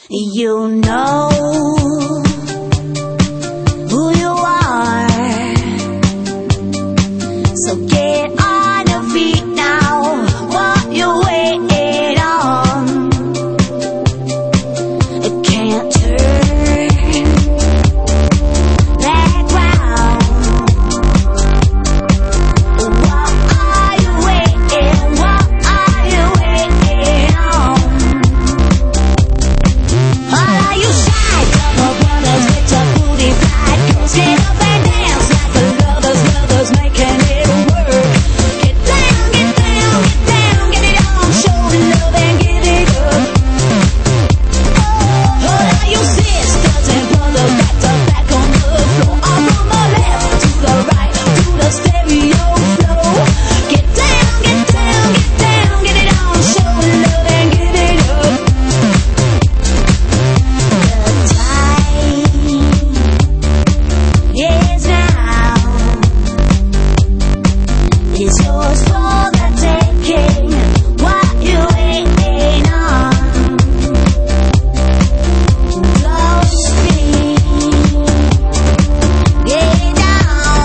You know who you are, so get on your feet now. What you waiting on? It can't turn back round. What are you waiting? What are you waiting on? All of you shy double brothers with your booty flat, girls get up and dance like the lovers making it work. Get down, get down, get down, get it on, show love and give it up. All of you sisters and brothers back to back on the floor, all from the left to the right, to the stereo flow. Get down, get down, get down, get it on, show love and give it up. The time is now. It's yours for the taking. What you waiting on? Don't speak. Get down.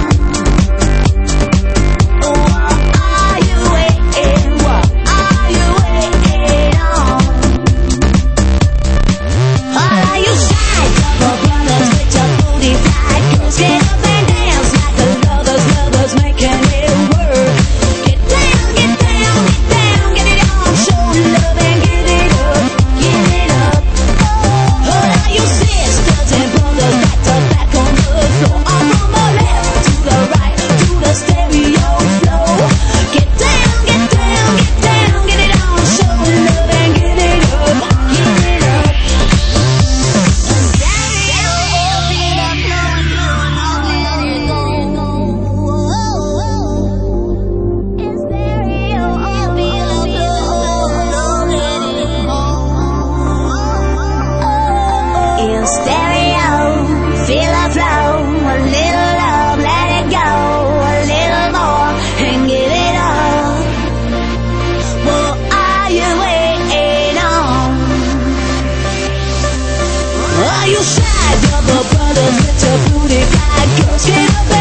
What are you waiting? What are you waiting on? All of you shy double brothers with your booty flat, girls get up and dance like the lovers making it work. Get down, get down, get down, get it on, show love and give it up, give it up. All of you sisters and brothers back to back on the floor, all from the left to the right, to the stereo flow. Get down, get down, get down, get it on, show love and give it up, give it up. In stereo, feel the flow, a little love, let it go, a little more, and give it up. What are you waiting on? Are you shy double brothers with your booty flat, girls get up